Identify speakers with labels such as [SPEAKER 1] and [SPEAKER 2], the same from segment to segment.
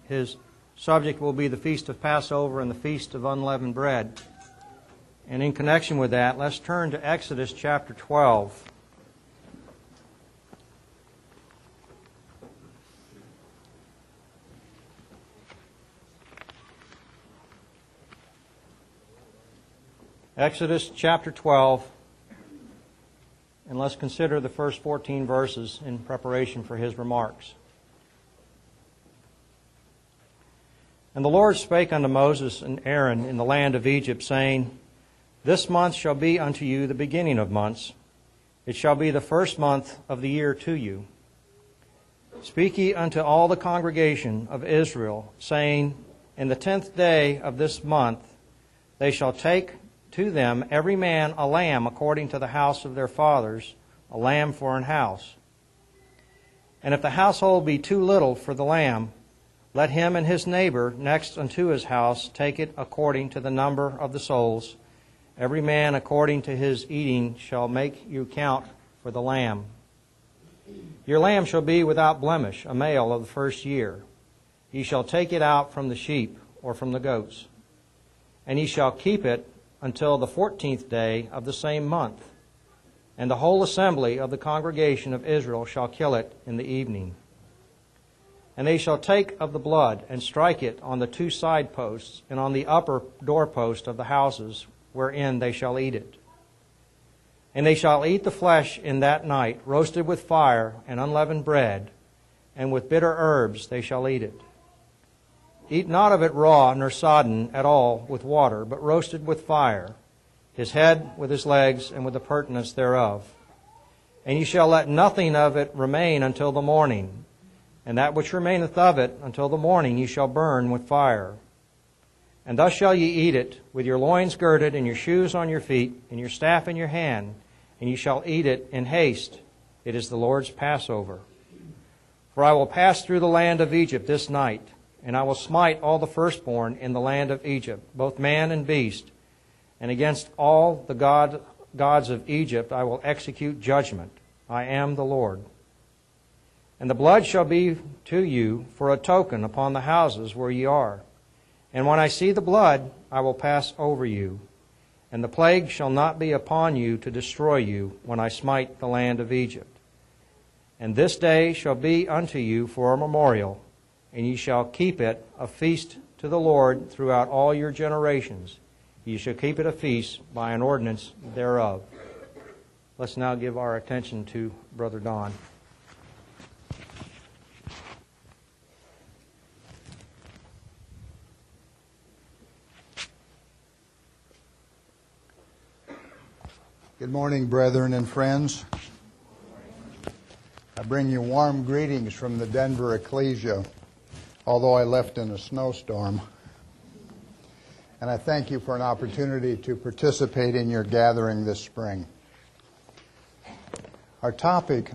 [SPEAKER 1] His subject will be the Feast of Passover and the Feast of Unleavened Bread. And in connection with that, let's turn to Exodus chapter 12. Exodus chapter 12, and let's consider the first 14 verses in preparation for his remarks. And the Lord spake unto Moses and Aaron in the land of Egypt, saying, This month shall be unto you the beginning of months. It shall be the first month of the year to you. Speak ye unto all the congregation of Israel, saying, In the 10th day of this month they shall take to them every man a lamb according to the house of their fathers, a lamb for an house. And if the household be too little for the lamb, let him and his neighbor next unto his house take it according to the number of the souls. Every man according to his eating shall make you count for the lamb. Your lamb shall be without blemish, a male of the first year. Ye shall take it out from the sheep or from the goats. And ye shall keep it until the 14th day of the same month. And the whole assembly of the congregation of Israel shall kill it in the evening. And they shall take of the blood and strike it on the two side posts and on the upper doorpost of the houses wherein they shall eat it. And they shall eat the flesh in that night, roasted with fire and unleavened bread, and with bitter herbs they shall eat it. Eat not of it raw nor sodden at all with water, but roasted with fire, his head with his legs and with the purtenance thereof. And ye shall let nothing of it remain until the morning, and that which remaineth of it until the morning ye shall burn with fire. And thus shall ye eat it, with your loins girded, and your shoes on your feet, and your staff in your hand, and ye shall eat it in haste. It is the Lord's Passover. For I will pass through the land of Egypt this night, and I will smite all the firstborn in the land of Egypt, both man and beast. And against all the gods of Egypt I will execute judgment. I am the Lord. And the blood shall be to you for a token upon the houses where ye are. And when I see the blood, I will pass over you. And the plague shall not be upon you to destroy you when I smite the land of Egypt. And this day shall be unto you for a memorial, and ye shall keep it a feast to the Lord throughout all your generations. Ye shall keep it a feast by an ordinance thereof. Let's now give our attention to Brother Don.
[SPEAKER 2] Good morning, brethren and friends. I bring you warm greetings from the Denver Ecclesia, although I left in a snowstorm. And I thank you for an opportunity to participate in your gathering this spring. Our topic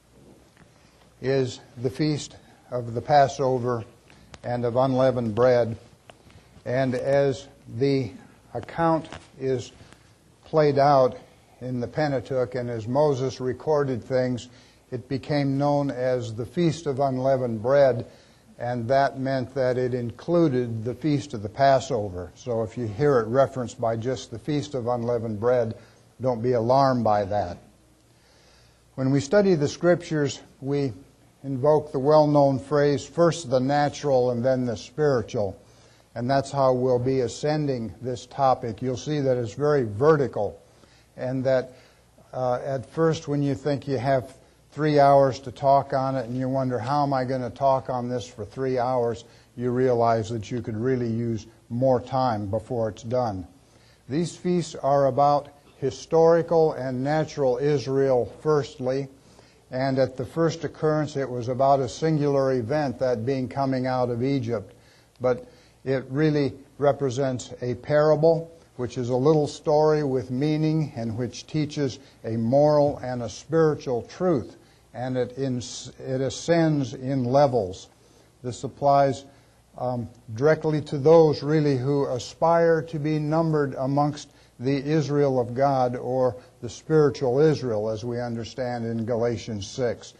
[SPEAKER 2] is the Feast of the Passover and of Unleavened Bread. And as the account is played out in the Pentateuch, and as Moses recorded things, it became known as the Feast of Unleavened Bread, and that meant that it included the Feast of the Passover. So if you hear it referenced by just the Feast of Unleavened Bread, don't be alarmed by that. When we study the Scriptures, we invoke the well-known phrase, first the natural and then the spiritual. And that's how we'll be ascending this topic. You'll see that it's very vertical. And that at first when you think you have 3 hours to talk on it and you wonder, how am I going to talk on this for 3 hours, you realize that you could really use more time before it's done. These feasts are about historical and natural Israel firstly, and at the first occurrence it was about a singular event, that being coming out of Egypt. But it really represents a parable, which is a little story with meaning and which teaches a moral and a spiritual truth. And it ascends in levels. This applies directly to those really who aspire to be numbered amongst the Israel of God, or the spiritual Israel, as we understand in Galatians 6.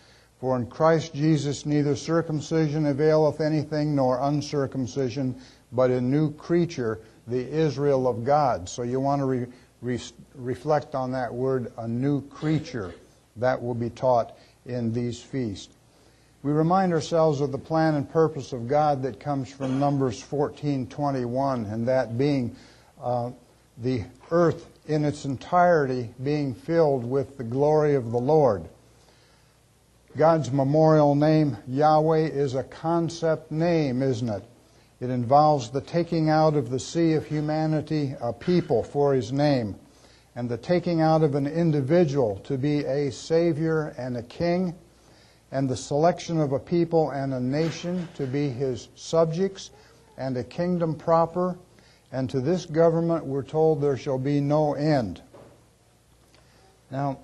[SPEAKER 2] For in Christ Jesus neither circumcision availeth anything, nor uncircumcision, but a new creature, the Israel of God. So you want to reflect on that word, a new creature. That will be taught in these feasts. We remind ourselves of the plan and purpose of God that comes from Numbers 14:21, and that being the earth in its entirety being filled with the glory of the Lord. God's memorial name, Yahweh, is a concept name, isn't it? It involves the taking out of the sea of humanity a people for His name, and the taking out of an individual to be a Savior and a King, and the selection of a people and a nation to be His subjects, and a kingdom proper, and to this government we're told there shall be no end. Now,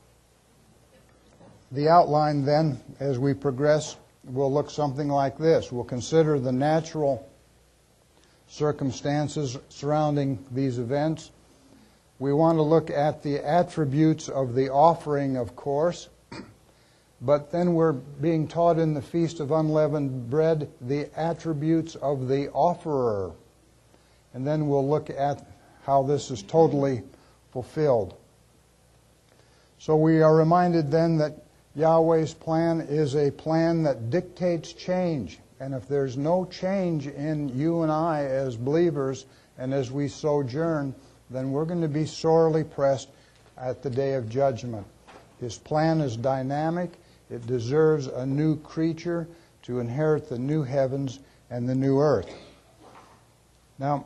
[SPEAKER 2] the outline then, as we progress, will look something like this. We'll consider the natural circumstances surrounding these events. We want to look at the attributes of the offering, of course, but then we're being taught in the Feast of Unleavened Bread the attributes of the offerer. And then we'll look at how this is totally fulfilled. So we are reminded then that Yahweh's plan is a plan that dictates change. And if there's no change in you and I as believers and as we sojourn, then we're going to be sorely pressed at the day of judgment. His plan is dynamic. It deserves a new creature to inherit the new heavens and the new earth. Now,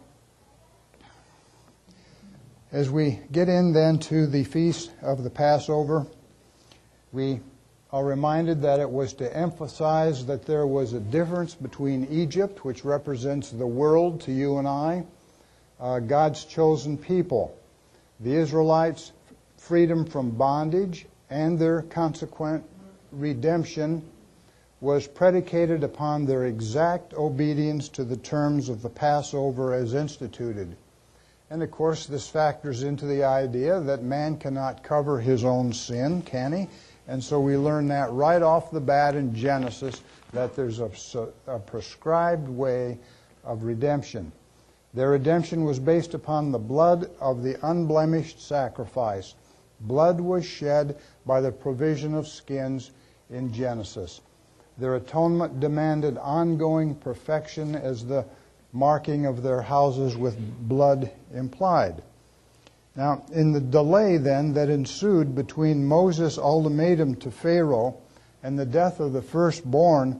[SPEAKER 2] as we get in then to the feast of the Passover, we are reminded that it was to emphasize that there was a difference between Egypt, which represents the world to you and I, God's chosen people. The Israelites' freedom from bondage and their consequent redemption was predicated upon their exact obedience to the terms of the Passover as instituted. And of course, this factors into the idea that man cannot cover his own sin, can he? And so we learn that right off the bat in Genesis, that there's a prescribed way of redemption. Their redemption was based upon the blood of the unblemished sacrifice. Blood was shed by the provision of skins in Genesis. Their atonement demanded ongoing perfection, as the marking of their houses with blood implied. Now, in the delay then that ensued between Moses' ultimatum to Pharaoh and the death of the firstborn,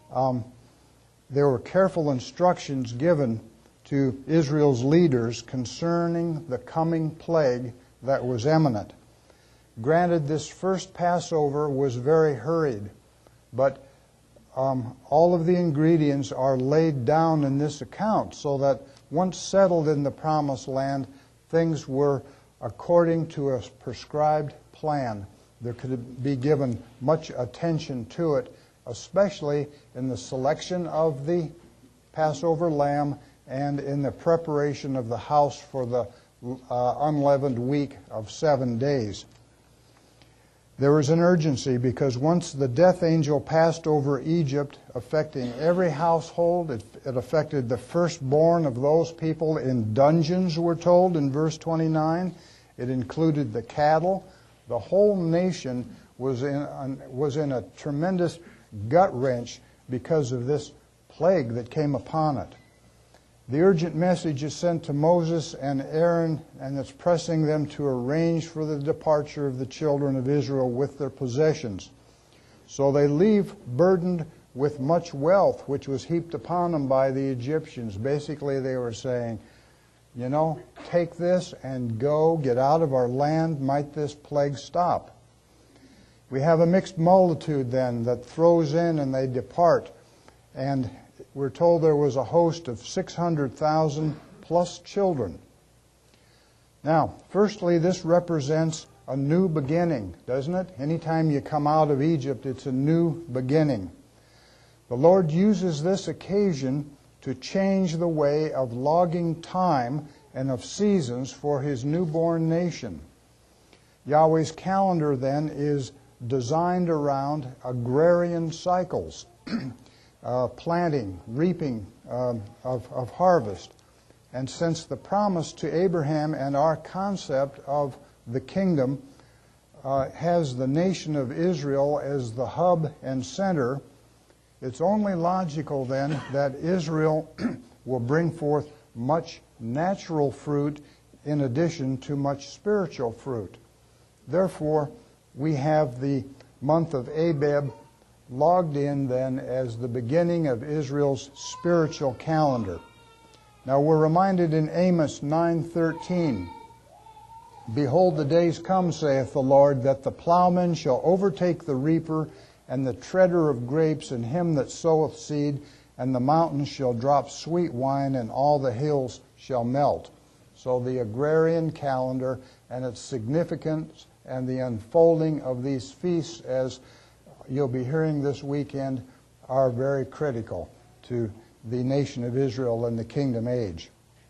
[SPEAKER 2] there were careful instructions given to Israel's leaders concerning the coming plague that was imminent. Granted, this first Passover was very hurried, but all of the ingredients are laid down in this account so that once settled in the Promised Land, things were according to a prescribed plan. There could be given much attention to it, especially in the selection of the Passover lamb and in the preparation of the house for the unleavened week of 7 days. There was an urgency because once the death angel passed over Egypt, affecting every household, it affected the firstborn of those people in dungeons, we're told in verse 29. It included the cattle. The whole nation was in a tremendous gut wrench because of this plague that came upon it. The urgent message is sent to Moses and Aaron, and it's pressing them to arrange for the departure of the children of Israel with their possessions. So they leave burdened with much wealth, which was heaped upon them by the Egyptians. Basically, they were saying, you know, take this and go, get out of our land, might this plague stop. We have a mixed multitude then that throws in and they depart, and we're told there was a host of 600,000 plus children. Now, firstly, this represents a new beginning, doesn't it? Anytime you come out of Egypt, it's a new beginning. The Lord uses this occasion to change the way of logging time and of seasons for His newborn nation. Yahweh's calendar then is designed around agrarian cycles, planting, reaping of harvest. And since the promise to Abraham and our concept of the kingdom has the nation of Israel as the hub and center, it's only logical then that Israel will bring forth much natural fruit in addition to much spiritual fruit. Therefore, we have the month of Abib logged in then as the beginning of Israel's spiritual calendar. Now we're reminded in Amos 9:13, "Behold, the days come, saith the Lord, that the plowman shall overtake the reaper, and the treader of grapes, and him that soweth seed, and the mountains shall drop sweet wine, and all the hills shall melt." So the agrarian calendar and its significance and the unfolding of these feasts, as you'll be hearing this weekend, are very critical to the nation of Israel in the kingdom age.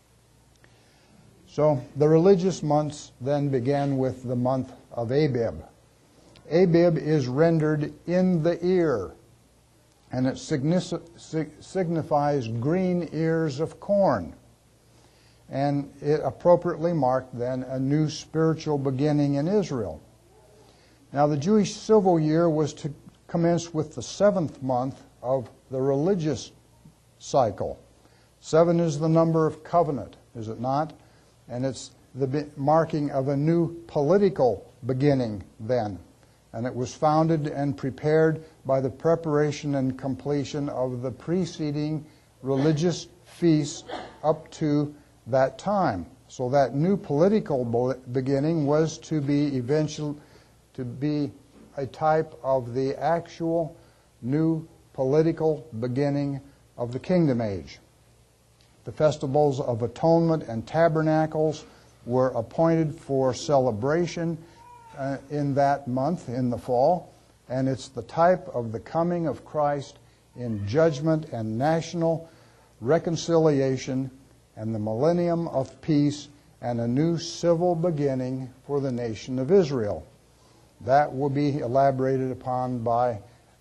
[SPEAKER 2] So the religious months then began with the month of Abib. Abib is rendered in the ear, and it signifies green ears of corn. And it appropriately marked then a new spiritual beginning in Israel. Now the Jewish civil year was to commence with the 7th month of the religious cycle. 7 is the number of covenant, is it not? And it's the marking of a new political beginning then. And it was founded and prepared by the preparation and completion of the preceding religious feasts up to that time. So that new political beginning was to be eventually to be a type of the actual new political beginning of the kingdom age. The festivals of atonement and tabernacles were appointed for celebration in that month, in the fall, and it's the type of the coming of Christ in judgment and national reconciliation and the millennium of peace and a new civil beginning for the nation of Israel. That will be elaborated upon by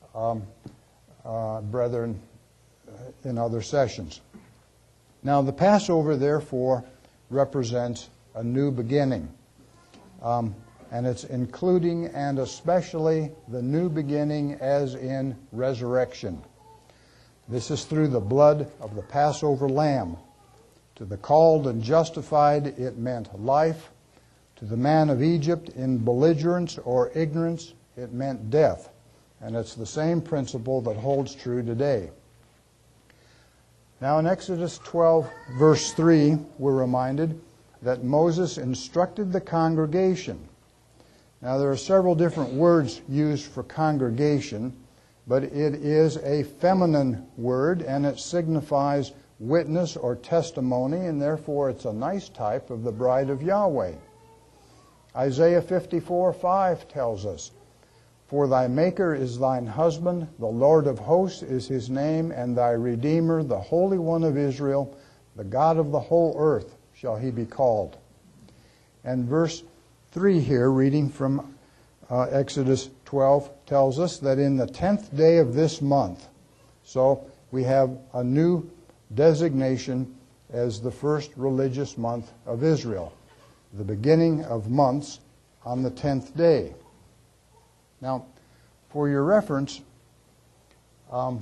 [SPEAKER 2] brethren in other sessions. Now, the Passover, therefore, represents a new beginning. And it's including and especially the new beginning as in resurrection. This is through the blood of the Passover lamb. To the called and justified, it meant life. To the man of Egypt in belligerence or ignorance, it meant death. And it's the same principle that holds true today. Now in Exodus 12, verse 3, we're reminded that Moses instructed the congregation. Now there are several different words used for congregation, but it is a feminine word, and it signifies witness or testimony, and therefore it's a nice type of the bride of Yahweh. Isaiah 54:5 tells us, "For thy Maker is thine husband, the Lord of hosts is his name, and thy Redeemer, the Holy One of Israel, the God of the whole earth shall he be called." And verse 3 here, reading from Exodus 12, tells us that in the 10th day of this month, so we have a new designation as the first religious month of Israel, the beginning of months on the 10th day. Now, for your reference, the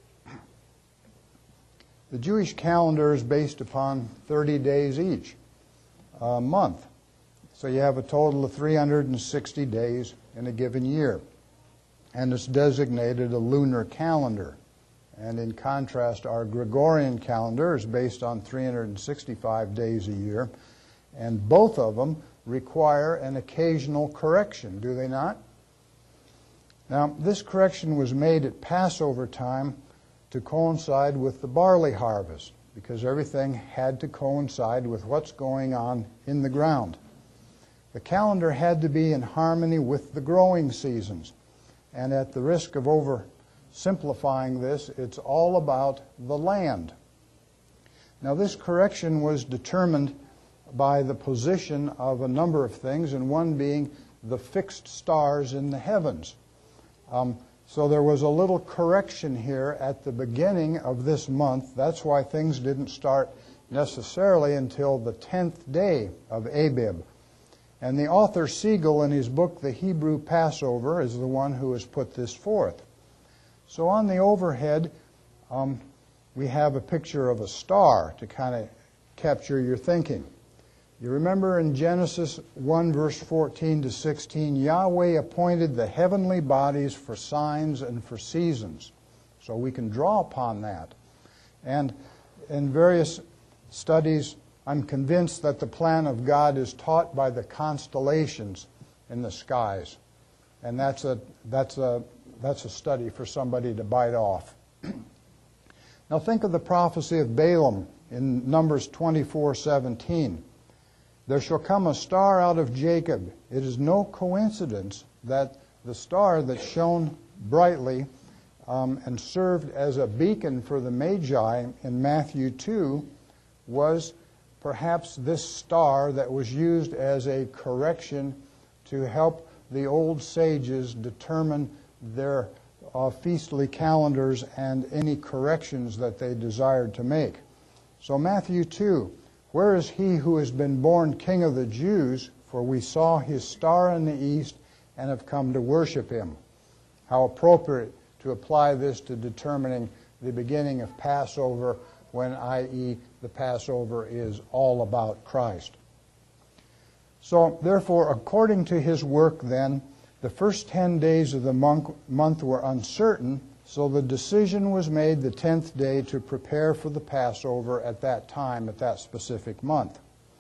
[SPEAKER 2] Jewish calendar is based upon 30 days each month. So you have a total of 360 days in a given year. And it's designated a lunar calendar. And in contrast, our Gregorian calendar is based on 365 days a year. And both of them require an occasional correction, do they not? Now, this correction was made at Passover time to coincide with the barley harvest, because everything had to coincide with what's going on in the ground. The calendar had to be in harmony with the growing seasons. And at the risk of oversimplifying this, it's all about the land. Now, this correction was determined by the position of a number of things, and one being the fixed stars in the heavens. So there was a little correction here at the beginning of this month. That's why things didn't start necessarily until the 10th day of Abib. And the author Siegel, in his book, The Hebrew Passover, is the one who has put this forth. So on the overhead, we have a picture of a star to kind of capture your thinking. You remember in Genesis 1, verse 14 to 16, Yahweh appointed the heavenly bodies for signs and for seasons. So we can draw upon that. And in various studies, I'm convinced that the plan of God is taught by the constellations in the skies. And that's a study for somebody to bite off. Now think of the prophecy of Balaam in Numbers 24:17. There shall come a star out of Jacob. It is no coincidence that the star that shone brightly and served as a beacon for the Magi in Matthew 2 was perhaps this star that was used as a correction to help the old sages determine their feastly calendars and any corrections that they desired to make. So Matthew 2, where is he who has been born King of the Jews? For we saw his star in the east and have come to worship him. How appropriate to apply this to determining the beginning of Passover when, i.e., the Passover is all about Christ. So, therefore, according to his work then, the first 10 days of the month were uncertain, so the decision was made the 10th day to prepare for the Passover at that time, at that specific month.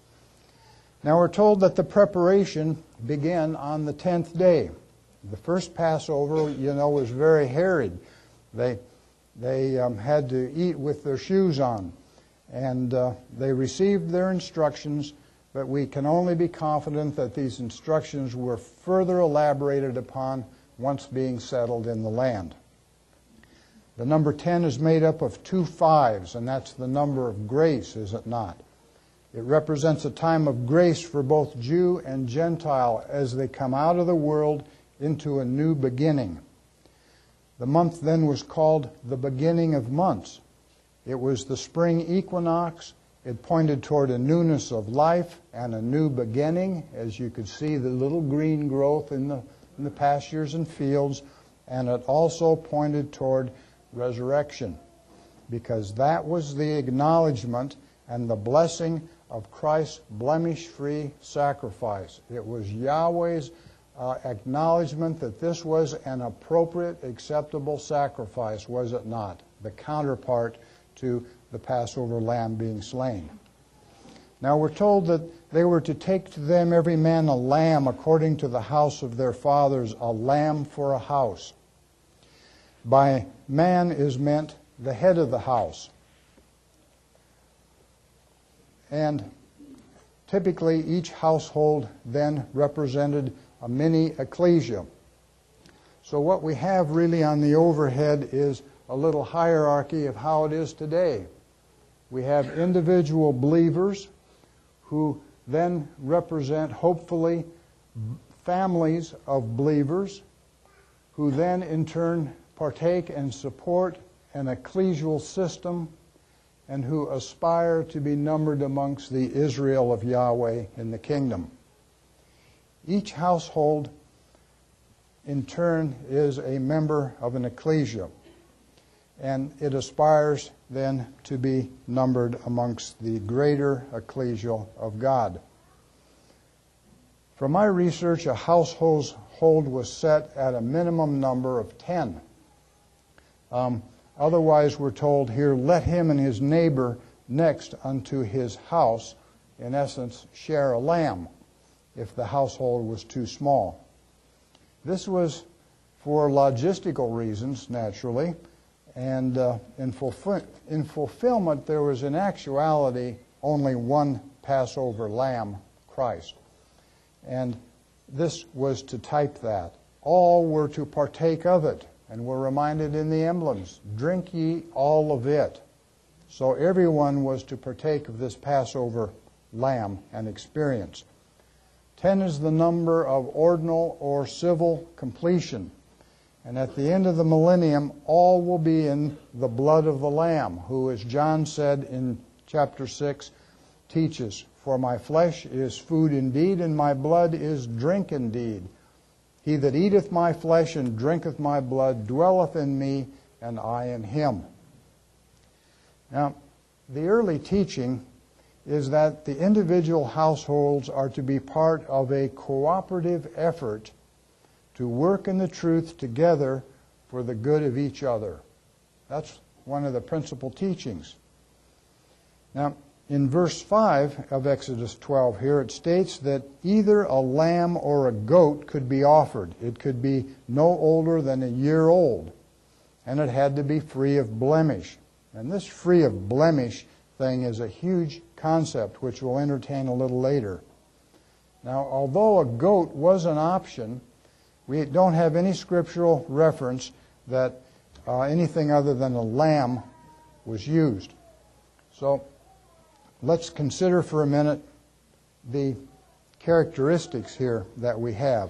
[SPEAKER 2] Now we're told that the preparation began on the 10th day. The first Passover, was very harried. They had to eat with their shoes on, and they received their instructions, but we can only be confident that these instructions were further elaborated upon once being settled in the land. The number 10 is made up of 2 5s, and that's the number of grace, is it not? It represents a time of grace for both Jew and Gentile as they come out of the world into a new beginning. The month then was called the beginning of months. It was the spring equinox. It pointed toward a newness of life and a new beginning, as you could see the little green growth in the pastures and fields, and it also pointed toward resurrection, because that was the acknowledgement and the blessing of Christ's blemish-free sacrifice. It was Yahweh's acknowledgement that this was an appropriate, acceptable sacrifice, was it not? The counterpart to the Passover lamb being slain. Now we're told that they were to take to them every man a lamb according to the house of their fathers, a lamb for a house. By man is meant the head of the house. And typically each household then represented a mini ecclesia. So what we have really on the overhead is a little hierarchy of how it is today. We have individual believers who then represent, hopefully, families of believers who then in turn partake and support an ecclesial system and who aspire to be numbered amongst the Israel of Yahweh in the kingdom. Each household in turn is a member of an ecclesia, and it aspires then to be numbered amongst the greater ecclesia of God. From my research, a household was set at a minimum number of 10. Otherwise, we're told here, let him and his neighbor next unto his house, in essence, share a lamb, if the household was too small. This was for logistical reasons, naturally, and in fulfillment, there was in actuality only one Passover lamb, Christ. And this was to type that. All were to partake of it, and we're reminded in the emblems, drink ye all of it. So everyone was to partake of this Passover lamb and experience. 10 is the number of ordinal or civil completion. And at the end of the millennium, all will be in the blood of the Lamb, who, as John said in chapter 6, teaches, "For my flesh is food indeed, and my blood is drink indeed. He that eateth my flesh and drinketh my blood dwelleth in me, and I in him." Now, the early teaching is that the individual households are to be part of a cooperative effort to work in the truth together for the good of each other. That's one of the principal teachings. Now, in verse 5 of Exodus 12 here, it states that either a lamb or a goat could be offered. It could be no older than a year old, and it had to be free of blemish. And this free of blemish thing is a huge concept, which we'll entertain a little later. Now, although a goat was an option, we don't have any scriptural reference that anything other than a lamb was used. So let's consider for a minute the characteristics here that we have.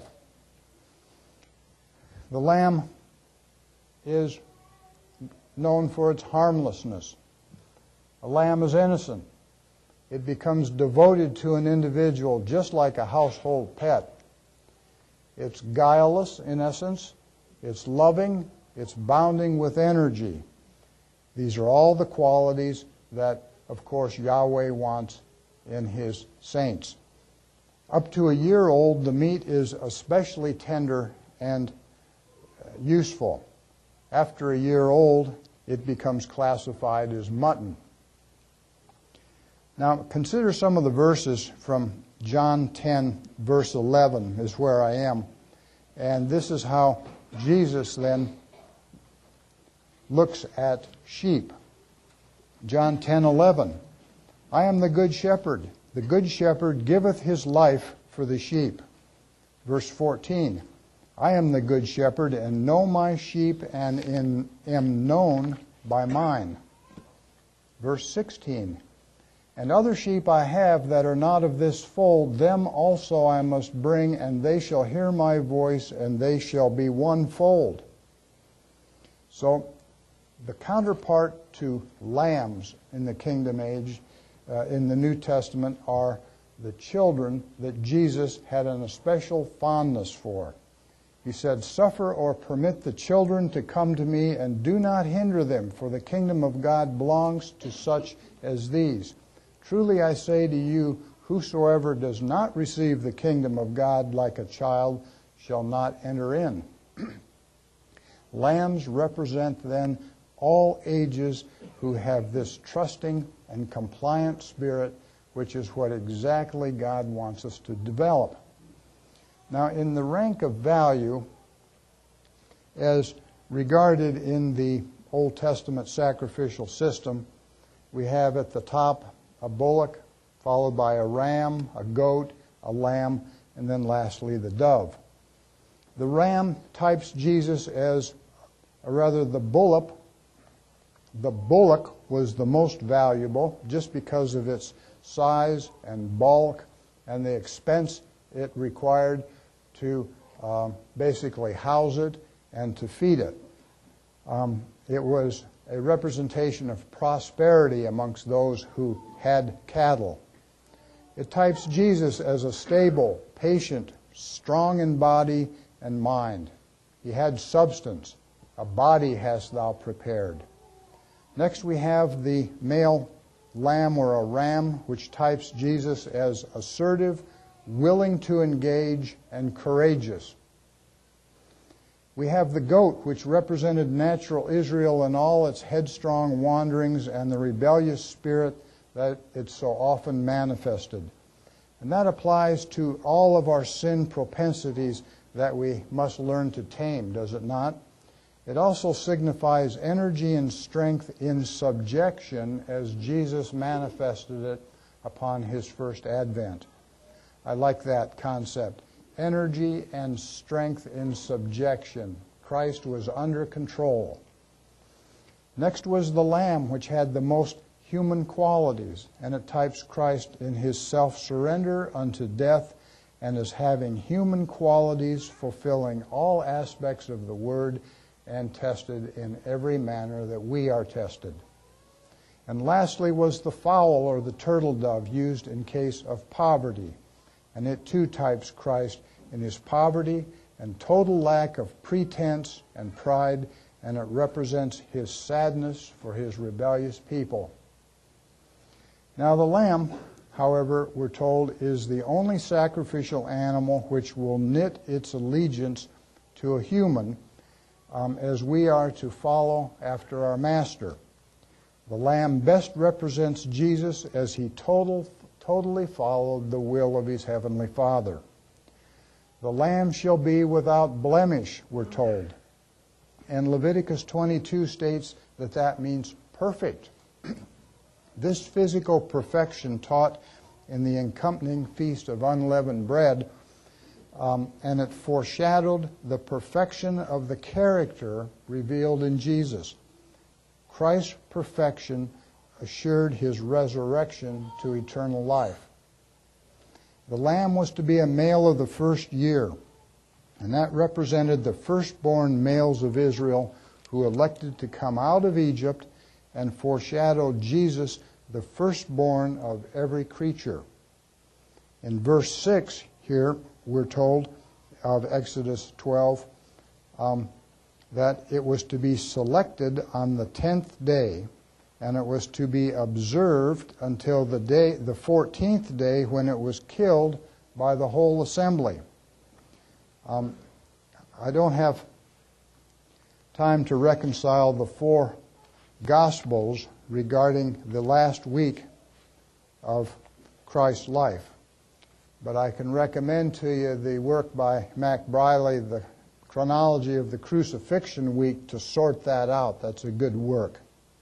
[SPEAKER 2] The lamb is known for its harmlessness. A lamb is innocent. It becomes devoted to an individual just like a household pet. It's guileless, in essence. It's loving. It's bounding with energy. These are all the qualities that, of course, Yahweh wants in His saints. Up to a year old, the meat is especially tender and useful. After a year old, it becomes classified as mutton. Now, consider some of the verses from John 10, verse 11 is where I am. And this is how Jesus then looks at sheep. John 10:11. "I am the good shepherd. The good shepherd giveth his life for the sheep." Verse 14. "I am the good shepherd, and know my sheep, and am known by mine." Verse 16. "And other sheep I have that are not of this fold, them also I must bring, and they shall hear my voice, and they shall be one fold." So the counterpart to lambs in the kingdom age, in the New Testament, are the children that Jesus had an especial fondness for. He said, "Suffer or permit the children to come to me, and do not hinder them, for the kingdom of God belongs to such as these. Truly I say to you, whosoever does not receive the kingdom of God like a child shall not enter in." Lambs represent then all ages who have this trusting and compliant spirit, which is what exactly God wants us to develop. Now, in the rank of value, as regarded in the Old Testament sacrificial system, we have at the top a bullock, followed by a ram, a goat, a lamb, and then lastly the dove. The ram types Jesus as, or rather the bullock. The bullock was the most valuable just because of its size and bulk and the expense it required to basically house it and to feed it. It was a representation of prosperity amongst those who had cattle. It types Jesus as a stable, patient, strong in body and mind. He had substance. A body hast thou prepared. Next we have the male lamb or a ram, which types Jesus as assertive, willing to engage, and courageous. We have the goat, which represented natural Israel in all its headstrong wanderings and the rebellious spirit that it so often manifested. And that applies to all of our sin propensities that we must learn to tame, does it not? It also signifies energy and strength in subjection as Jesus manifested it upon His first advent. I like that concept. Energy and strength in subjection. Christ was under control. Next was the lamb, which had the most human qualities, and it types Christ in His self-surrender unto death and as having human qualities, fulfilling all aspects of the Word, and tested in every manner that we are tested. And lastly was the fowl or the turtle dove used in case of poverty. And it too types Christ in his poverty and total lack of pretense and pride, and it represents his sadness for his rebellious people. Now the lamb, however, we're told, is the only sacrificial animal which will knit its allegiance to a human, as we are to follow after our Master. The lamb best represents Jesus as he totally followed the will of his heavenly Father. The lamb shall be without blemish, we're told. And Leviticus 22 states that that means perfect. This physical perfection taught in the accompanying Feast of Unleavened Bread, and it foreshadowed the perfection of the character revealed in Jesus. Christ's perfection assured his resurrection to eternal life. The lamb was to be a male of the first year, and that represented the firstborn males of Israel who elected to come out of Egypt, and foreshadowed Jesus, the firstborn of every creature. In verse 6 here, we're told of Exodus 12, that it was to be selected on the 10th day, and it was to be observed until the 14th day, when it was killed by the whole assembly. I don't have time to reconcile the four Gospels regarding the last week of Christ's life, but I can recommend to you the work by Mac Briley, The Chronology of the Crucifixion Week, to sort that out. That's a good work.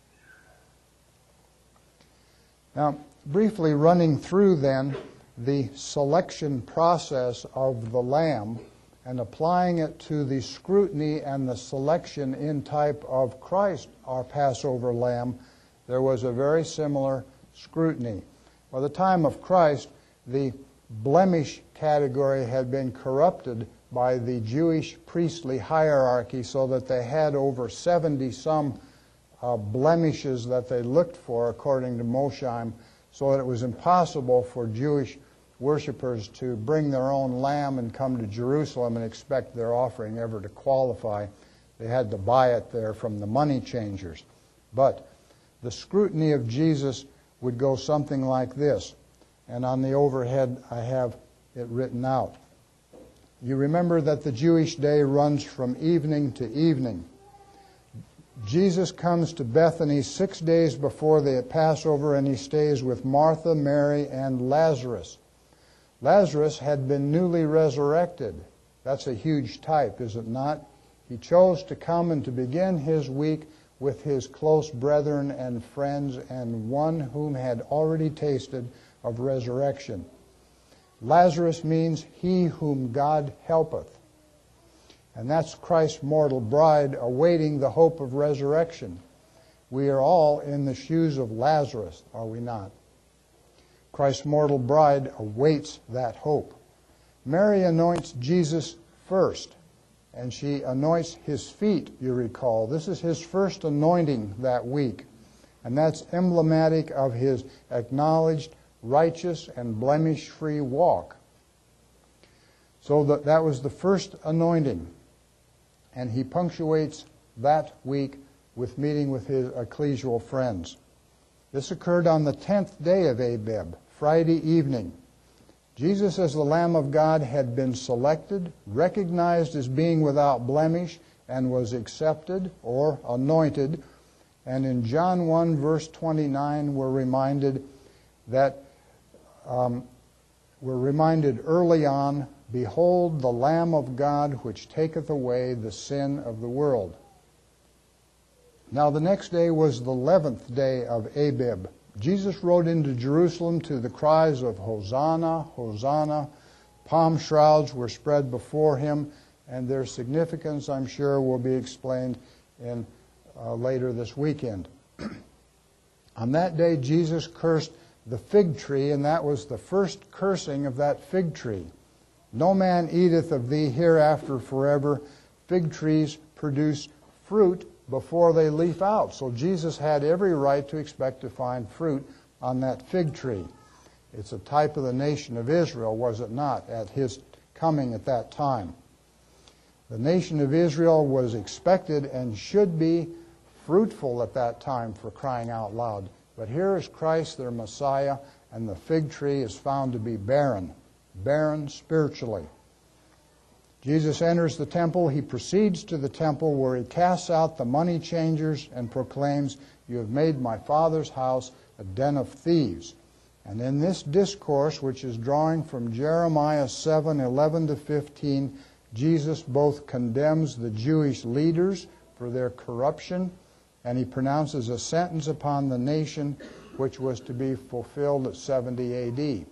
[SPEAKER 2] Now, briefly running through then the selection process of the lamb and applying it to the scrutiny and the selection in type of Christ, our Passover lamb, there was a very similar scrutiny. By the time of Christ, the blemish category had been corrupted by the Jewish priestly hierarchy, so that they had over 70-some blemishes that they looked for, according to Mosheim, so that it was impossible for Jewish worshipers to bring their own lamb and come to Jerusalem and expect their offering ever to qualify. They had to buy it there from the money changers. But the scrutiny of Jesus would go something like this. And on the overhead, I have it written out. You remember that the Jewish day runs from evening to evening. Jesus comes to Bethany 6 days before the Passover, and he stays with Martha, Mary, and Lazarus. Lazarus had been newly resurrected. That's a huge type, is it not? He chose to come and to begin his week with his close brethren and friends, and one whom had already tasted of resurrection. Lazarus means he whom God helpeth. And that's Christ's mortal bride awaiting the hope of resurrection. We are all in the shoes of Lazarus, are we not? Christ's mortal bride awaits that hope. Mary anoints Jesus first, and she anoints his feet, you recall. This is his first anointing that week, and that's emblematic of his acknowledged righteous and blemish-free walk. So that was the first anointing, and he punctuates that week with meeting with his ecclesial friends. This occurred on the 10th day of Abib, Friday evening. Jesus, as the Lamb of God, had been selected, recognized as being without blemish, and was accepted or anointed. And in John 1, verse 29, we're reminded early on, behold, the Lamb of God, which taketh away the sin of the world. Now the next day was the 11th day of Abib. Jesus rode into Jerusalem to the cries of Hosanna, Hosanna. Palm shrouds were spread before him, and their significance, I'm sure, will be explained in later this weekend. On that day, Jesus cursed the fig tree, and that was the first cursing of that fig tree. No man eateth of thee hereafter forever. Fig trees produce fruit before they leaf out. So Jesus had every right to expect to find fruit on that fig tree. It's a type of the nation of Israel, was it not, at his coming at that time? The nation of Israel was expected and should be fruitful at that time, for crying out loud. But here is Christ, their Messiah, and the fig tree is found to be barren spiritually. Jesus enters the temple. He proceeds to the temple where he casts out the money changers and proclaims, "You have made my Father's house a den of thieves." And in this discourse, which is drawing from Jeremiah 7:11-15, Jesus both condemns the Jewish leaders for their corruption, and he pronounces a sentence upon the nation which was to be fulfilled at 70 A.D.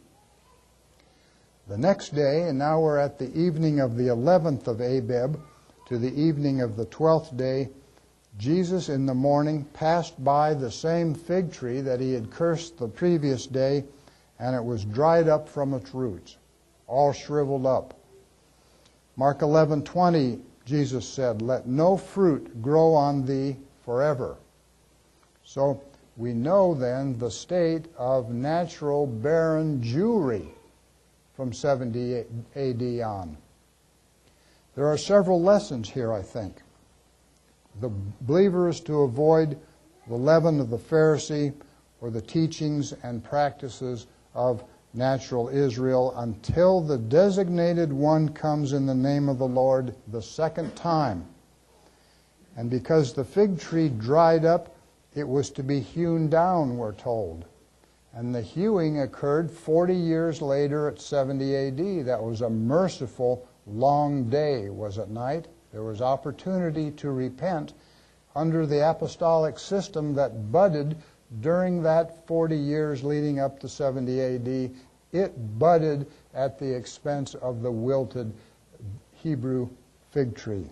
[SPEAKER 2] The next day, and now we're at the evening of the 11th of Abib to the evening of the 12th day, Jesus in the morning passed by the same fig tree that he had cursed the previous day, and it was dried up from its roots, all shriveled up. Mark 11:20, Jesus said, "Let no fruit grow on thee forever." So we know then the state of natural barren Jewry from 70 A.D. on. There are several lessons here, I think. The believer is to avoid the leaven of the Pharisee or the teachings and practices of natural Israel until the designated one comes in the name of the Lord the second time. And because the fig tree dried up, it was to be hewn down, we're told. And the hewing occurred 40 years later at 70 A.D. That was a merciful long day, was it not? There was opportunity to repent under the apostolic system that budded during that 40 years leading up to 70 A.D. It budded at the expense of the wilted Hebrew fig tree.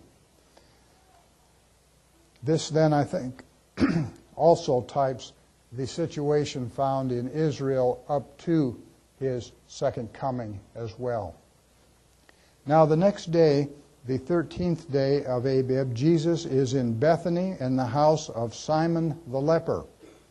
[SPEAKER 2] This then, I think, also types the situation found in Israel up to his second coming as well. Now the next day, the 13th day of Abib, Jesus is in Bethany in the house of Simon the leper.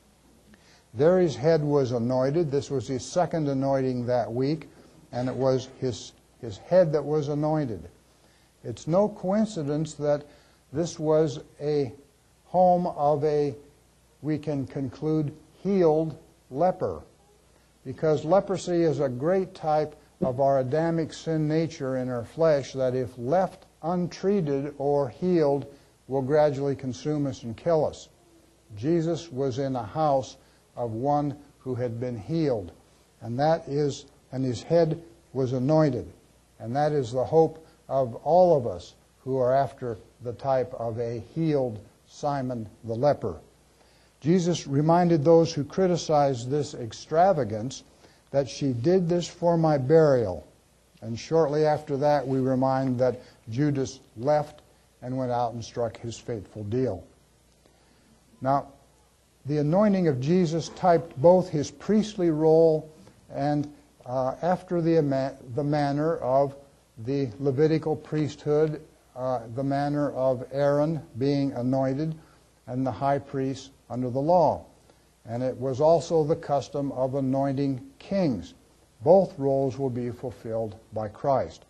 [SPEAKER 2] There his head was anointed. This was his second anointing that week, and it was his head that was anointed. It's no coincidence that this was a home of a, we can conclude, healed leper, because leprosy is a great type of our Adamic sin nature in our flesh that, if left untreated or healed, will gradually consume us and kill us. Jesus was in a house of one who had been healed, and his head was anointed, and that is the hope of all of us who are after the type of a healed Simon the leper. Jesus reminded those who criticized this extravagance that she did this for my burial. And shortly after that, we remind that Judas left and went out and struck his fateful deal. Now, the anointing of Jesus typed both his priestly role and after the manner of the Levitical priesthood, the manner of Aaron being anointed and the high priest under the law. And it was also the custom of anointing kings. Both roles will be fulfilled by Christ.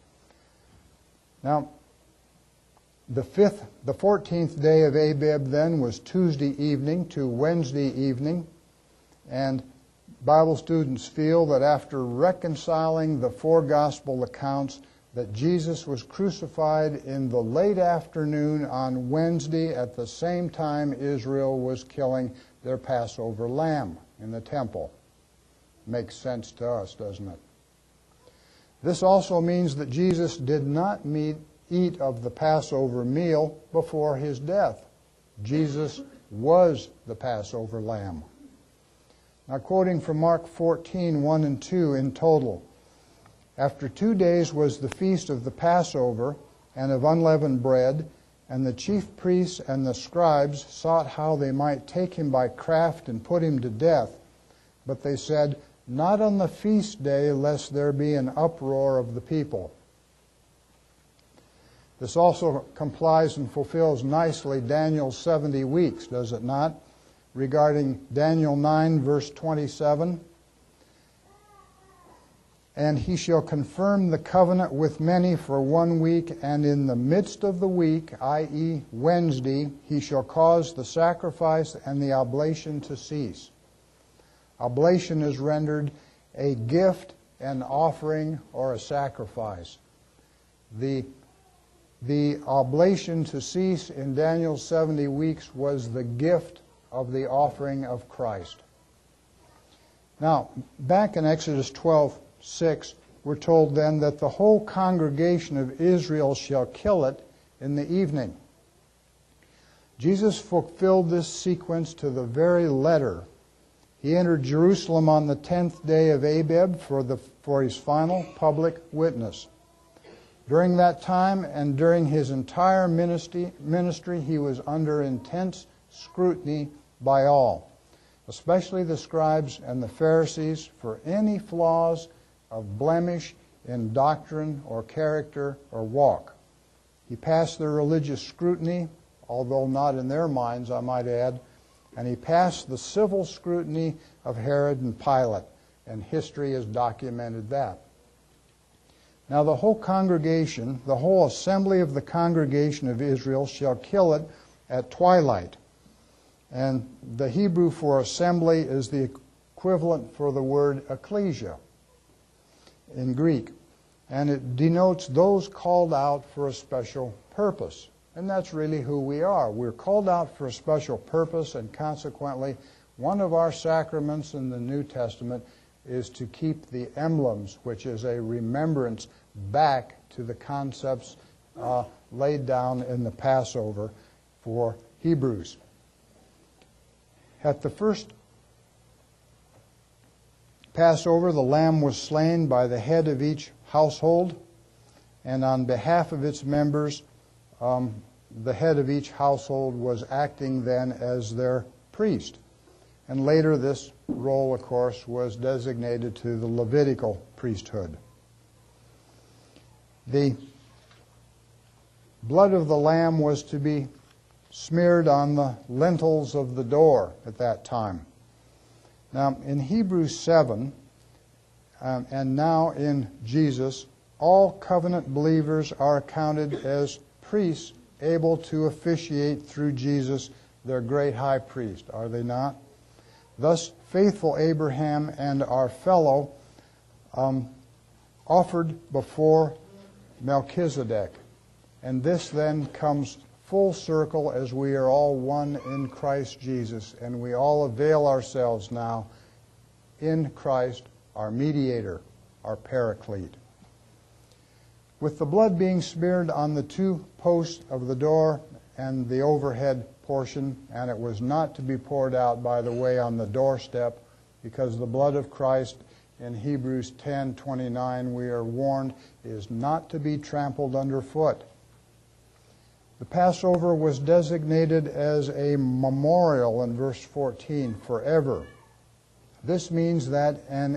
[SPEAKER 2] Now, the 14th day of Abib then was Tuesday evening to Wednesday evening, and Bible students feel that after reconciling the four gospel accounts, that Jesus was crucified in the late afternoon on Wednesday at the same time Israel was killing their Passover lamb in the temple. Makes sense to us, doesn't it? This also means that Jesus did not eat of the Passover meal before his death. Jesus was the Passover lamb. Now, quoting from Mark 14, 1 and 2 in total. After 2 days was the feast of the Passover and of unleavened bread, and the chief priests and the scribes sought how they might take him by craft and put him to death. But they said, "Not on the feast day, lest there be an uproar of the people." This also complies and fulfills nicely Daniel's 70 weeks, does it not? Regarding Daniel 9, verse 27. And he shall confirm the covenant with many for 1 week, and in the midst of the week, i.e. Wednesday, he shall cause the sacrifice and the oblation to cease. Oblation is rendered a gift, an offering, or a sacrifice. The oblation to cease in Daniel's 70 weeks was the gift of the offering of Christ. Now, back in Exodus 12:6, we're told then that the whole congregation of Israel shall kill it in the evening. Jesus fulfilled this sequence to the very letter. He entered Jerusalem on the 10th day of Abib for his final public witness. During that time and during his entire ministry, he was under intense scrutiny by all, especially the scribes and the Pharisees, for any flaws of blemish in doctrine or character or walk. He passed their religious scrutiny, although not in their minds, I might add, and he passed the civil scrutiny of Herod and Pilate, and history has documented that. Now the whole congregation, the whole assembly of the congregation of Israel shall kill it at twilight. And the Hebrew for assembly is the equivalent for the word ecclesia in Greek. And it denotes those called out for a special purpose. And that's really who we are. We're called out for a special purpose, and consequently, one of our sacraments in the New Testament is to keep the emblems, which is a remembrance back to the concepts laid down in the Passover for Hebrews. At the first Passover, the lamb was slain by the head of each household, and on behalf of its members, the head of each household was acting then as their priest. And later this role, of course, was designated to the Levitical priesthood. The blood of the lamb was to be smeared on the lintels of the door at that time. Now, in Hebrews 7, and now in Jesus, all covenant believers are accounted as priests able to officiate through Jesus, their great high priest, are they not? Thus, faithful Abraham and our fellow offered before Melchizedek. And this then comes full circle as we are all one in Christ Jesus, and we all avail ourselves now in Christ, our mediator, our paraclete. With the blood being smeared on the 2 posts of the door and the overhead portion, and it was not to be poured out, by the way, on the doorstep, because the blood of Christ in Hebrews 10:29, we are warned, is not to be trampled underfoot. The Passover was designated as a memorial in verse 14, forever. This means that an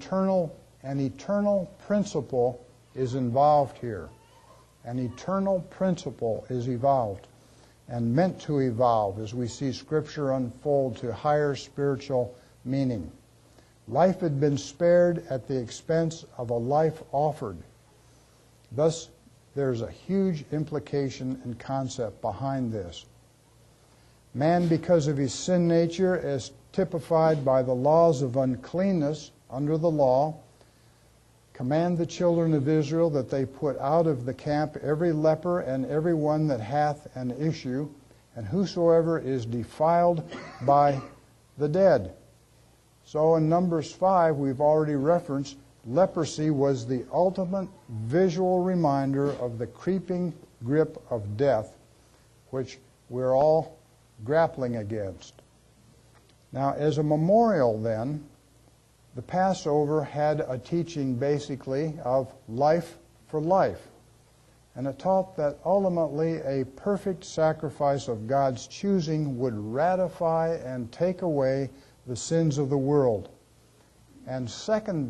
[SPEAKER 2] eternal principle is involved here. An eternal principle is evolved and meant to evolve as we see Scripture unfold to higher spiritual meaning. Life had been spared at the expense of a life offered. Thus, there's a huge implication and concept behind this. Man, because of his sin nature, as typified by the laws of uncleanness under the law, command the children of Israel that they put out of the camp every leper and every one that hath an issue, and whosoever is defiled by the dead. So in Numbers 5, we've already referenced, leprosy was the ultimate visual reminder of the creeping grip of death, which we're all grappling against. Now, as a memorial then, the Passover had a teaching basically of life for life. And it taught that ultimately a perfect sacrifice of God's choosing would ratify and take away the sins of the world. And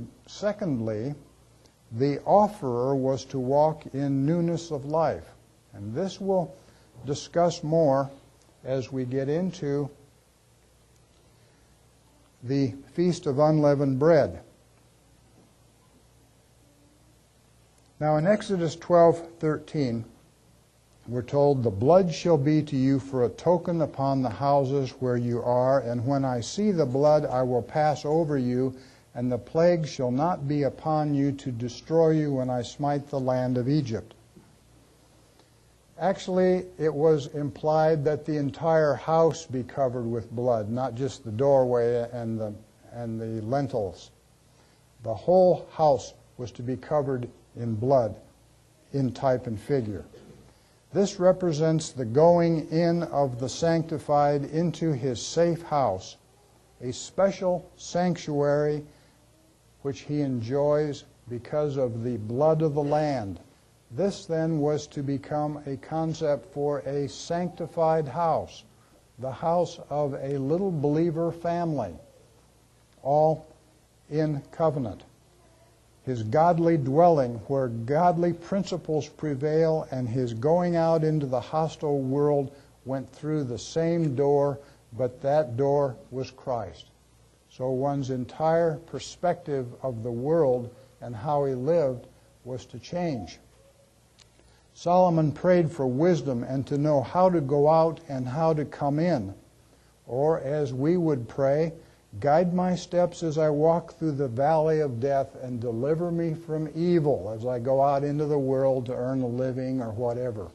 [SPEAKER 2] secondly, the offerer was to walk in newness of life. And this we'll discuss more as we get into the Feast of Unleavened Bread. Now in Exodus 12:13, we're told, "The blood shall be to you for a token upon the houses where you are, and when I see the blood I will pass over you, and the plague shall not be upon you to destroy you when I smite the land of Egypt." Actually, it was implied that the entire house be covered with blood, not just the doorway and the lintels. The whole house was to be covered in blood, in type and figure. This represents the going in of the sanctified into his safe house, a special sanctuary which he enjoys because of the blood of the land. This then was to become a concept for a sanctified house, the house of a little believer family, all in covenant. His godly dwelling where godly principles prevail, and his going out into the hostile world went through the same door, but that door was Christ. So one's entire perspective of the world and how he lived was to change. Solomon prayed for wisdom and to know how to go out and how to come in. Or as we would pray, "Guide my steps as I walk through the valley of death, and deliver me from evil as I go out into the world to earn a living," or whatever.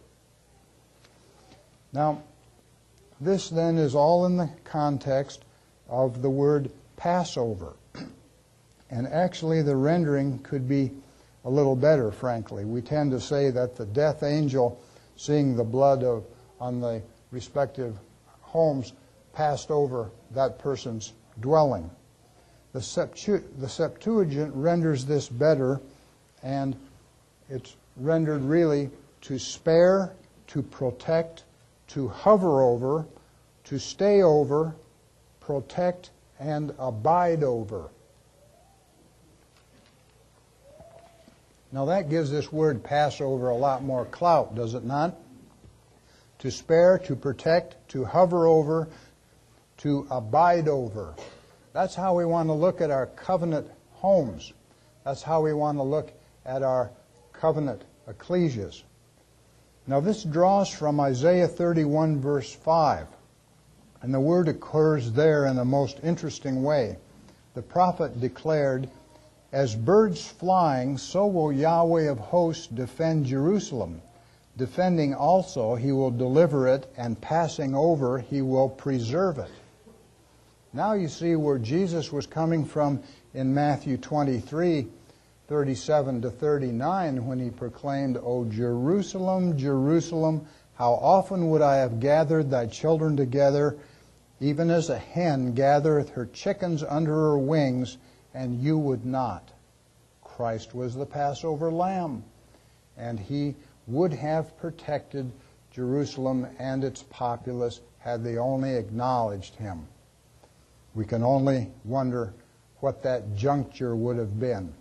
[SPEAKER 2] Now, this then is all in the context of the word Passover. And actually the rendering could be a little better, frankly. We tend to say that the death angel, seeing the blood on the respective homes, passed over that person's dwelling. The Septuagint renders this better, and it's rendered really to spare, to protect, to hover over, to stay over, protect, and abide over. Now that gives this word Passover a lot more clout, does it not? To spare, to protect, to hover over, to abide over. That's how we want to look at our covenant homes. That's how we want to look at our covenant ecclesias. Now this draws from Isaiah 31 verse 5. And the word occurs there in a most interesting way. The prophet declared, "As birds flying, so will Yahweh of hosts defend Jerusalem. Defending also, he will deliver it, and passing over, he will preserve it." Now you see where Jesus was coming from in Matthew 23, 37 to 39, when he proclaimed, "O Jerusalem, Jerusalem, how often would I have gathered thy children together, even as a hen gathereth her chickens under her wings, and you would not." Christ was the Passover lamb, and he would have protected Jerusalem and its populace had they only acknowledged him. We can only wonder what that juncture would have been.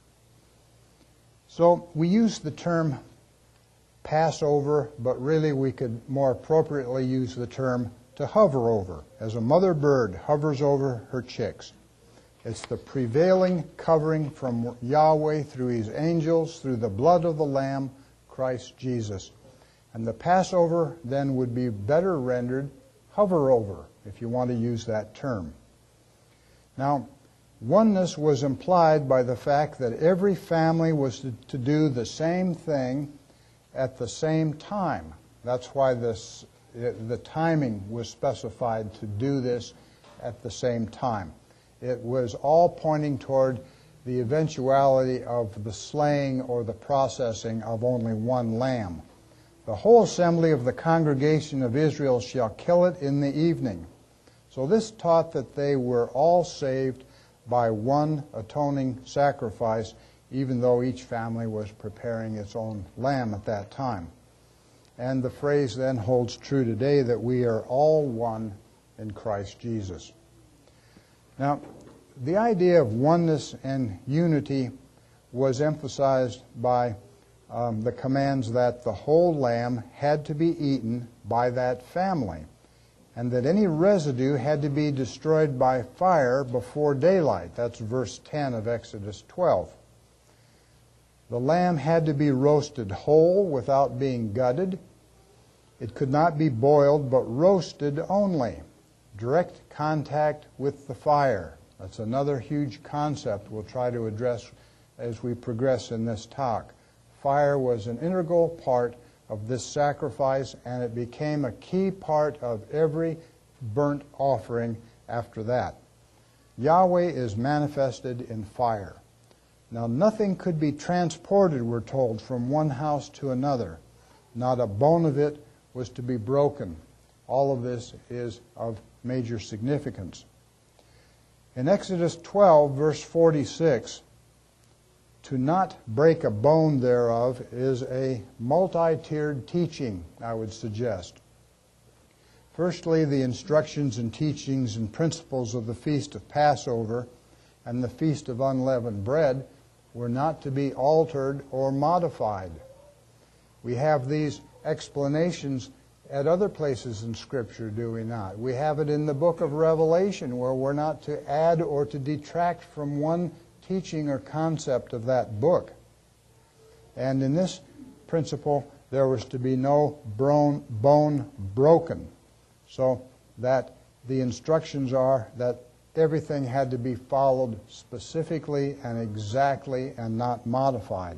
[SPEAKER 2] So we use the term Passover, but really we could more appropriately use the term to hover over, as a mother bird hovers over her chicks. It's the prevailing covering from Yahweh through his angels, through the blood of the Lamb, Christ Jesus. And the Passover then would be better rendered hover over, if you want to use that term. Now, oneness was implied by the fact that every family was to do the same thing at the same time. That's why the timing was specified to do this at the same time. It was all pointing toward the eventuality of the slaying or the processing of only one lamb. The whole assembly of the congregation of Israel shall kill it in the evening. So this taught that they were all saved by one atoning sacrifice, even though each family was preparing its own lamb at that time. And the phrase then holds true today that we are all one in Christ Jesus. Now, the idea of oneness and unity was emphasized by the commands that the whole lamb had to be eaten by that family, and that any residue had to be destroyed by fire before daylight. That's verse 10 of Exodus 12. The lamb had to be roasted whole without being gutted. It could not be boiled, but roasted only. Direct contact with the fire. That's another huge concept we'll try to address as we progress in this talk. Fire was an integral part of this sacrifice, and it became a key part of every burnt offering after that. Yahweh is manifested in fire. Now, nothing could be transported, we're told, from one house to another. Not a bone of it was to be broken. All of this is of major significance. In Exodus 12, verse 46, to not break a bone thereof is a multi-tiered teaching, I would suggest. Firstly, the instructions and teachings and principles of the Feast of Passover and the Feast of Unleavened Bread were not to be altered or modified. We have these explanations at other places in Scripture, do we not? We have it in the book of Revelation, where we're not to add or to detract from one teaching or concept of that book. And in this principle, there was to be no bone broken, so that the instructions are that everything had to be followed specifically and exactly and not modified.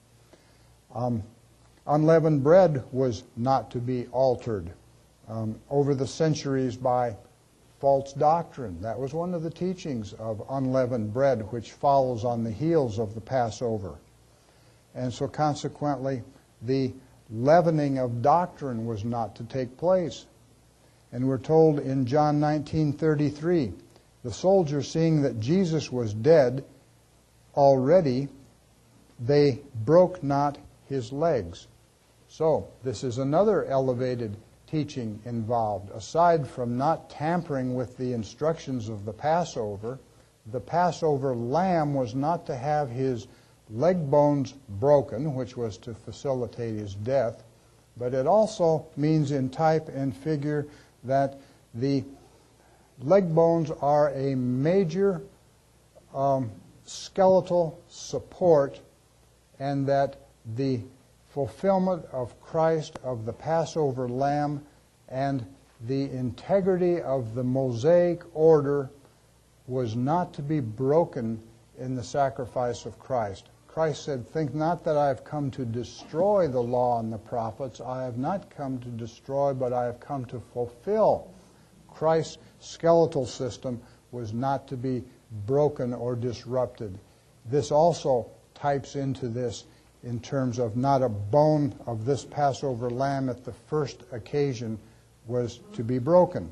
[SPEAKER 2] Unleavened bread was not to be altered over the centuries by false doctrine. That was one of the teachings of unleavened bread, which follows on the heels of the Passover. And so consequently, the leavening of doctrine was not to take place. And we're told in John 19:33, the soldiers, seeing that Jesus was dead already, they broke not his legs. So this is another elevated teaching involved. Aside from not tampering with the instructions of the Passover lamb was not to have his leg bones broken, which was to facilitate his death, but it also means in type and figure that the leg bones are a major skeletal support, and that the fulfillment of Christ, of the Passover lamb, and the integrity of the Mosaic order was not to be broken in the sacrifice of Christ. Christ said, "Think not that I have come to destroy the law and the prophets. I have not come to destroy, but I have come to fulfill." Christ's skeletal system was not to be broken or disrupted. This also types into this in terms of not a bone of this Passover lamb at the first occasion was to be broken.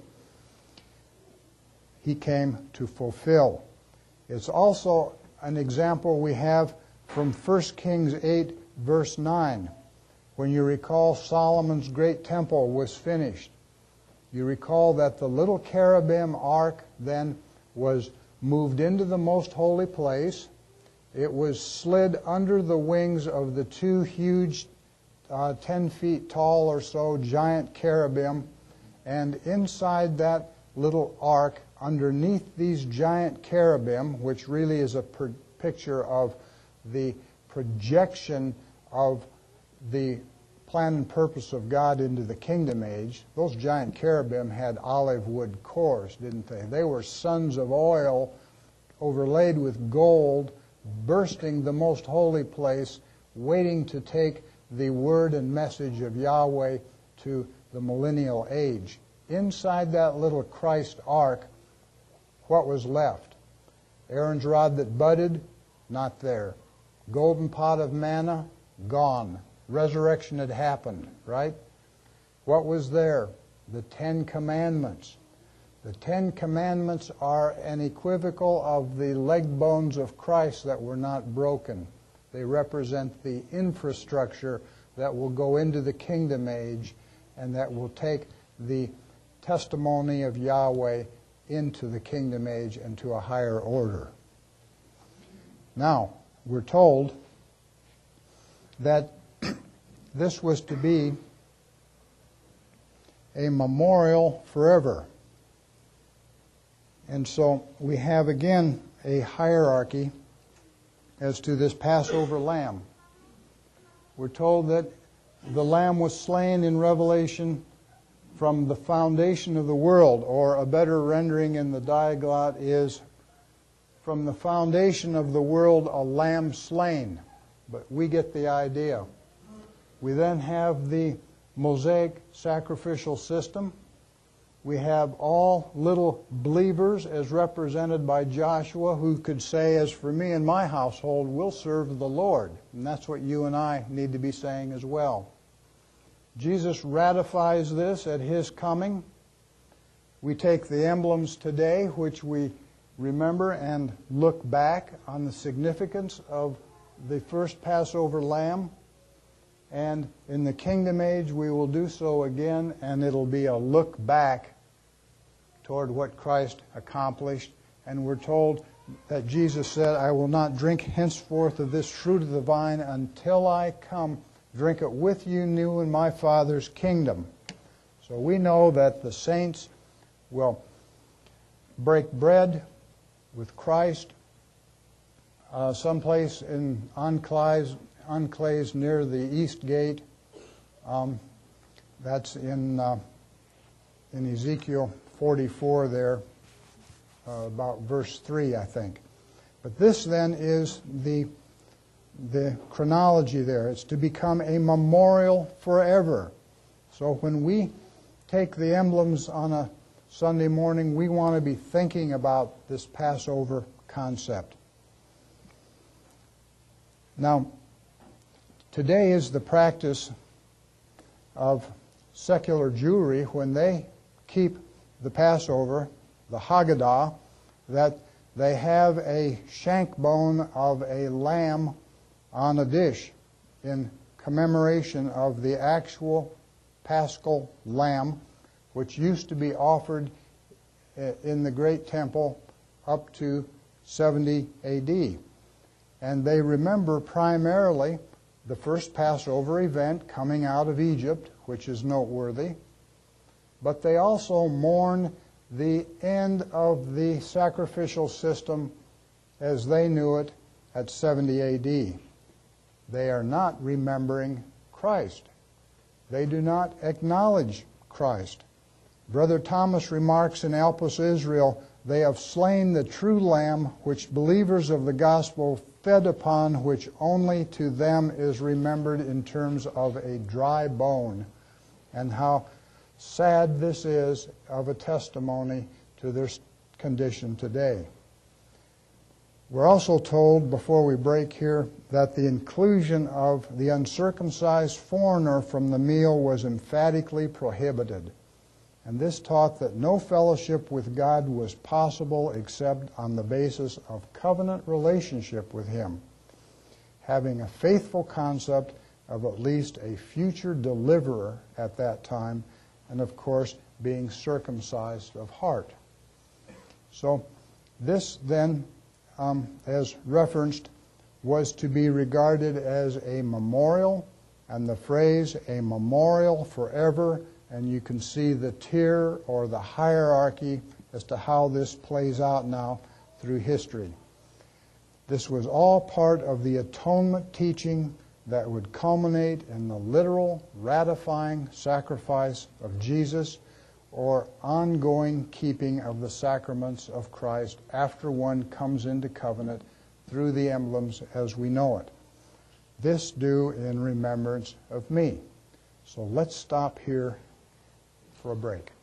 [SPEAKER 2] He came to fulfill. It's also an example we have from 1 Kings 8, verse 9. When you recall Solomon's great temple was finished, you recall that the little cherubim ark then was moved into the most holy place. It was slid under the wings of the two huge, 10 feet tall or so, giant cherubim. And inside that little ark, underneath these giant cherubim, which really is a picture of the projection of the plan and purpose of God into the kingdom age, those giant cherubim had olive wood cores, didn't they? They were suns of oil overlaid with gold, bursting the most holy place, waiting to take the word and message of Yahweh to the millennial age. Inside that little Christ ark, what was left? Aaron's rod that budded, not there. Golden pot of manna, gone. Resurrection had happened, right? What was there? The 10 Commandments. The 10 Commandments are an equivocal of the leg bones of Christ that were not broken. They represent the infrastructure that will go into the kingdom age and that will take the testimony of Yahweh into the kingdom age and to a higher order. Now, we're told that this was to be a memorial forever. And so we have again a hierarchy as to this Passover lamb. We're told that the lamb was slain in Revelation from the foundation of the world, or a better rendering in the Diaglott is from the foundation of the world, a lamb slain. But we get the idea. We then have the Mosaic sacrificial system. We have all little believers as represented by Joshua, who could say, as for me and my household, we'll serve the Lord. And that's what you and I need to be saying as well. Jesus ratifies this at His coming. We take the emblems today, which we remember and look back on the significance of the first Passover lamb. And in the kingdom age, we will do so again, and it'll be a look back toward what Christ accomplished. And we're told that Jesus said, I will not drink henceforth of this fruit of the vine until I come drink it with you new in my Father's kingdom. So we know that the saints will break bread with Christ someplace in enclaves near the east gate. That's in Ezekiel 44 there, about verse 3, I think. But this then is the chronology there. It's to become a memorial forever. So when we take the emblems on a Sunday morning, we want to be thinking about this Passover concept. Now, today is the practice of secular Jewry when they keep the Passover, the Haggadah, that they have a shank bone of a lamb on a dish in commemoration of the actual paschal lamb, which used to be offered in the great temple up to 70 A.D. And they remember primarily the first Passover event coming out of Egypt, which is noteworthy. But they also mourn the end of the sacrificial system as they knew it at 70 A.D. They are not remembering Christ. They do not acknowledge Christ. Brother Thomas remarks in Elpis Israel, they have slain the true lamb, which believers of the gospel fed upon, which only to them is remembered in terms of a dry bone. And how sad this is of a testimony to their condition today. We're also told, before we break here, that the inclusion of the uncircumcised foreigner from the meal was emphatically prohibited. And this taught that no fellowship with God was possible except on the basis of covenant relationship with Him, having a faithful concept of at least a future deliverer at that time, and of course being circumcised of heart. So this then, as referenced, was to be regarded as a memorial, and the phrase a memorial forever, and you can see the tier or the hierarchy as to how this plays out now through history. This was all part of the atonement teaching that would culminate in the literal ratifying sacrifice of Jesus, or ongoing keeping of the sacraments of Christ after one comes into covenant through the emblems as we know it. This do in remembrance of me. So let's stop here for a break.